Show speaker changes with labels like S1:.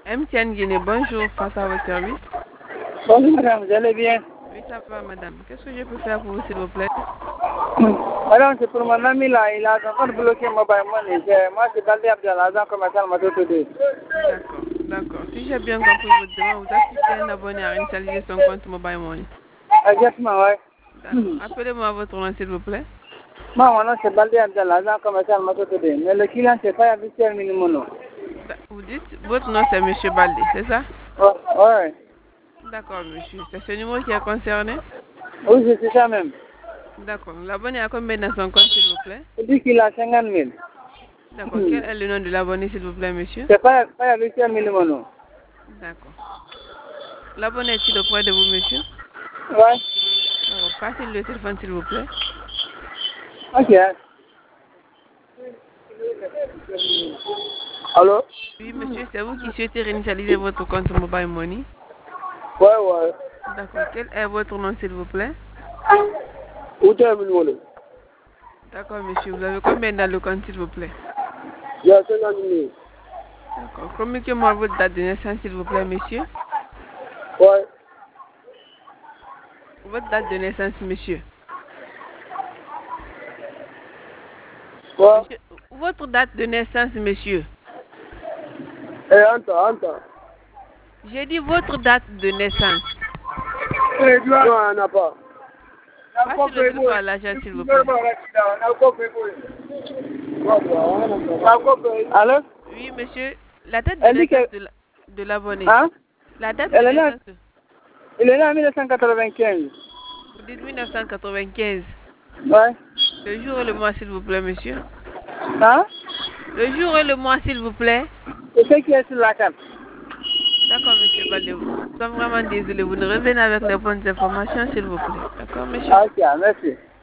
S1: MTN Guinée, bonjour, face à votre service.
S2: Bonjour madame, vous allez bien?
S1: Oui, ça va madame. Qu'est-ce que je peux faire pour vous s'il vous plaît?
S2: Madame, c'est pour mon ami là, il a encore bloqué mobile money. Moi, c'est Baldi Abdel, agent commercial Moto Today.
S1: D'accord, d'accord. Si j'ai bien compris votre demande, vous assistez un abonné à initialiser son compte mobile money.
S2: Exactement, ouais.
S1: D'accord. Appelez-moi votre nom s'il vous plaît.
S2: Moi, mon nom c'est Baldi Abdel, agent commercial Moto Today. Mais le client, c'est pas habitué minimum.
S1: Vous dites, votre nom c'est Monsieur Baldé, c'est ça?
S2: Ouais.
S1: D'accord monsieur. C'est ce numéro qui est concerné?
S2: Oui, c'est ça même.
S1: D'accord. L'abonné a combien dans son compte s'il vous plaît?
S2: Il dit qu'il a 50 000.
S1: D'accord. Quel est le nom de l'abonné s'il vous plaît monsieur?
S2: C'est pas habitué minimum.
S1: D'accord. L'abonné est-il auprès de vous monsieur?
S2: Ouais.
S1: D'accord. Passez le téléphone s'il vous plaît.
S2: Ok. Allô?
S1: Oui monsieur, c'est vous qui souhaitez réinitialiser votre compte mobile money?
S2: Ouais.
S1: D'accord. Quel est votre nom s'il vous plaît?
S2: Où t'es venu?
S1: D'accord monsieur. Vous avez combien dans le compte s'il vous plaît?
S2: Il y a 50 000.
S1: D'accord. Communiquez-moi votre date de naissance s'il vous plaît monsieur.
S2: Ouais.
S1: Votre date de naissance monsieur.
S2: Ouais.
S1: Monsieur, votre date de naissance monsieur.
S2: Anta.
S1: J'ai dit votre date de naissance.
S2: Non, on n'a pas.
S1: Passez le téléphone à l'agent s'il vous plaît.
S2: Allô?
S1: Oui monsieur. La date de
S2: Elle dit
S1: naissance
S2: que...
S1: de l'abonné.
S2: Hein?
S1: La date de
S2: Elle est là.
S1: naissance.
S2: Il est né en 1995.
S1: Vous dites 1995.
S2: Ouais.
S1: Le jour et le mois s'il vous plaît monsieur.
S2: Hein?
S1: Le jour et le mois s'il vous plaît.
S2: C'est ce qui est sur la carte.
S1: D'accord monsieur Baldé. Nous sommes vraiment désolés. Vous nous revenez avec les bonnes informations s'il vous plaît. D'accord monsieur.
S2: Ok, merci.